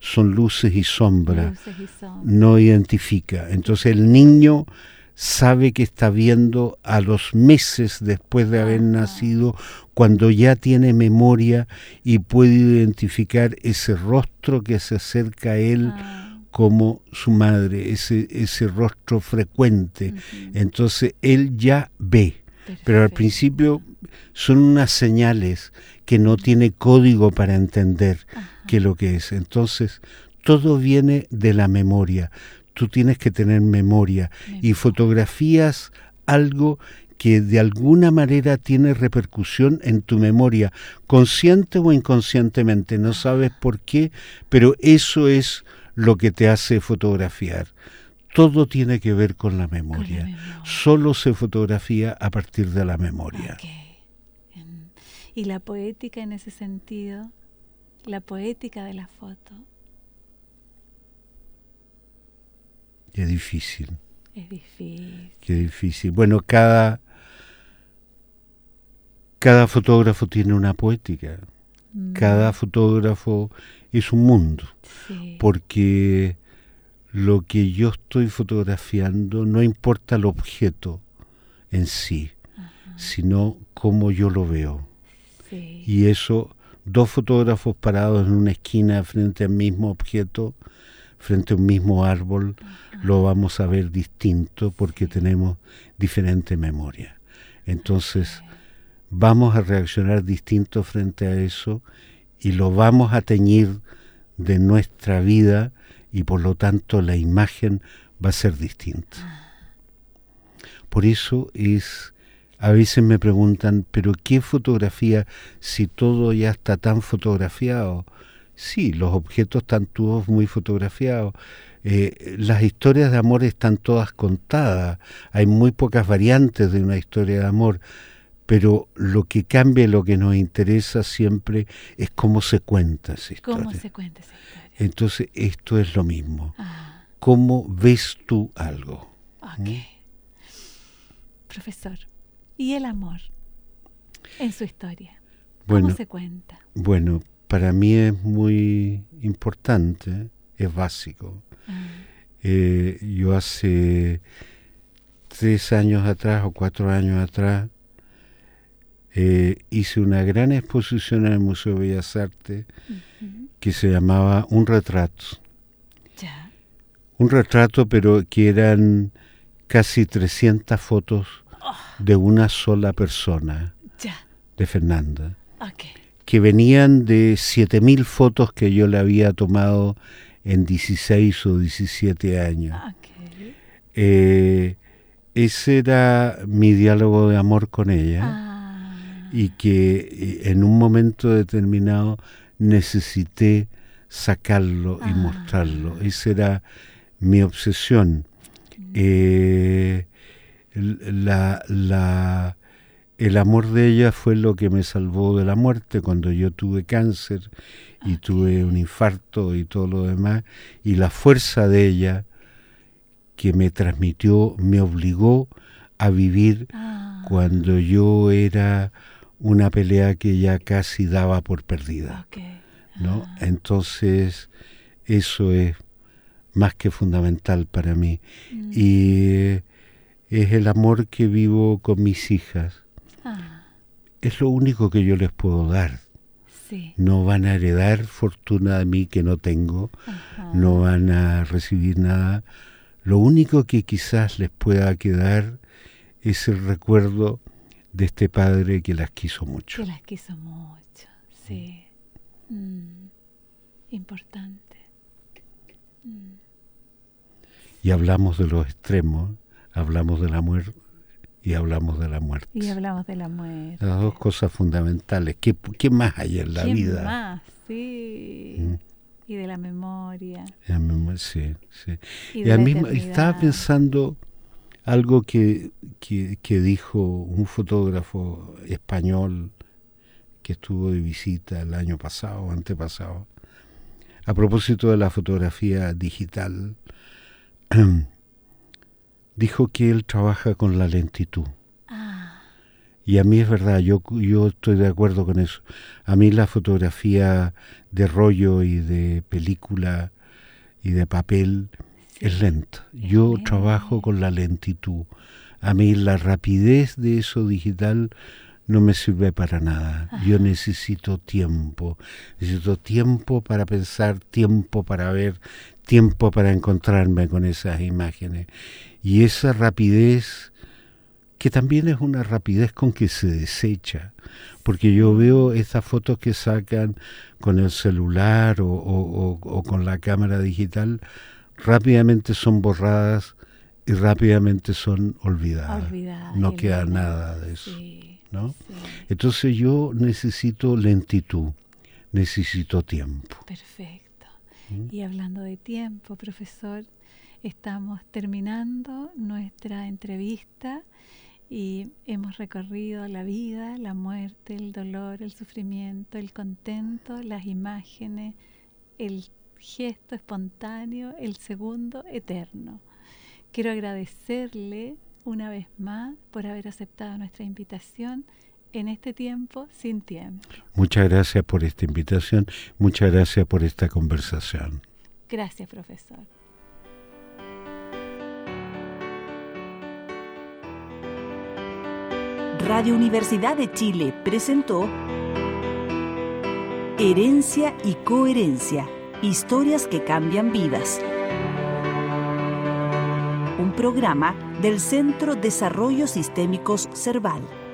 son luces y sombras, Luces y sombras. no identifica. Entonces el niño sabe que está viendo a los meses después de haber Ajá. nacido, cuando ya tiene memoria y puede identificar ese rostro que se acerca a él Ah, como su madre, ese, ese rostro frecuente. ujú. Entonces él ya ve, pero al Perfecto. principio son unas señales que no tiene código para entender Ajá. qué es lo que es. Entonces todo viene de la memoria. Tú tienes que tener memoria y Memoria. fotografías algo que de alguna manera tiene repercusión en tu memoria, consciente o inconscientemente, no sabes por qué, pero eso es lo que te hace fotografiar. Todo tiene que ver con la memoria. memoria. Solo se fotografía a partir de la memoria. Ok. En- Y la poética en ese sentido, la poética de la foto, Qué difícil, es difícil. qué difícil. Bueno, cada, cada fotógrafo tiene una poética. Mm, Cada fotógrafo es un mundo, sí. porque lo que yo estoy fotografiando no importa el objeto en sí, Ajá. sino cómo yo lo veo. Sí. Y eso, dos fotógrafos parados en una esquina frente al mismo objeto, frente a un mismo árbol, lo vamos a ver distinto porque tenemos diferente memoria. Entonces, vamos a reaccionar distinto frente a eso y lo vamos a teñir de nuestra vida y por lo tanto la imagen va a ser distinta. Por eso es, a veces me preguntan, ¿pero qué fotografía si todo ya está tan fotografiado? Sí, los objetos están todos muy fotografiados. Eh, las historias de amor están todas contadas. Hay muy pocas variantes de una historia de amor. Pero lo que cambia, lo que nos interesa siempre es cómo se cuenta esa historia. ¿Cómo se cuenta esa historia? Entonces esto es lo mismo. Ah, ¿Cómo ves tú algo? ok. ¿Mm? Profesor, ¿y el amor en su historia? Bueno, ¿Cómo se cuenta? bueno, para mí es muy importante, es básico. Ah, Eh, yo hace tres años atrás o cuatro años atrás eh, hice una gran exposición en el Museo de Bellas Artes ujú. que se llamaba Un retrato. Ya. Un retrato, pero que eran casi trescientas fotos de una sola persona, Ya. de Fernanda, Ok. que venían de siete mil fotos que yo le había tomado en dieciséis o diecisiete años. Ok. Eh, ese era mi diálogo de amor con ella. Ah, Y que eh, en un momento determinado necesité sacarlo y Ah. mostrarlo. Esa era mi obsesión. Eh, la, la, el amor de ella fue lo que me salvó de la muerte cuando yo tuve cáncer y tuve un infarto y todo lo demás. Y la fuerza de ella que me transmitió, me obligó a vivir ah, cuando yo era una pelea que ya casi daba por perdida, ok. ¿no? Ah, Entonces, eso es más que fundamental para mí. mm, Y eh, es el amor que vivo con mis hijas. ah, Es lo único que yo les puedo dar. sí. No van a heredar fortuna de mí que no tengo, Ajá. no van a recibir nada. Lo único que quizás les pueda quedar es el recuerdo de este padre que las quiso mucho. Que las quiso mucho, sí. Mm, importante. Mm, Y hablamos de los extremos, hablamos de la muerte y hablamos de la muerte. Y hablamos de la muerte. Las dos cosas fundamentales. ¿Qué, qué más hay en la ¿Qué vida? más? Sí. Mm. Y de la memoria. Ya me- Sí, sí. Y Y de al la mismo, eternidad. estaba pensando algo que, que, que dijo un fotógrafo español que estuvo de visita el año pasado o antepasado, a propósito de la fotografía digital. Dijo que él trabaja con la lentitud Ah, Y a mí es verdad, yo, yo estoy de acuerdo con eso. A mí la fotografía de rollo y de película y de papel sí, es lenta. Yo bien. trabajo con la lentitud. A mí la rapidez de eso digital no me sirve para nada. Ajá. Yo necesito tiempo. Necesito tiempo para pensar, tiempo para ver, tiempo para encontrarme con esas imágenes. Y esa rapidez, que también es una rapidez con que se desecha, porque yo veo estas fotos que sacan con el celular o, o, o, o con la cámara digital, rápidamente son borradas y rápidamente son olvidadas. Olvidada, no queda olvidada. Nada de eso. Sí, ¿no? Sí. Entonces yo necesito lentitud, necesito tiempo. Perfecto. ¿Mm? Y hablando de tiempo, profesor, estamos terminando nuestra entrevista y hemos recorrido la vida, la muerte, el dolor, el sufrimiento, el contento, las imágenes, el gesto espontáneo, el segundo eterno. Quiero agradecerle una vez más por haber aceptado nuestra invitación en este tiempo sin tiempo. Muchas gracias por esta invitación, muchas gracias por esta conversación. Gracias, profesor. Radio Universidad de Chile presentó Herencia y Coherencia, historias que cambian vidas. Un programa del Centro Desarrollos Sistémicos Cerval.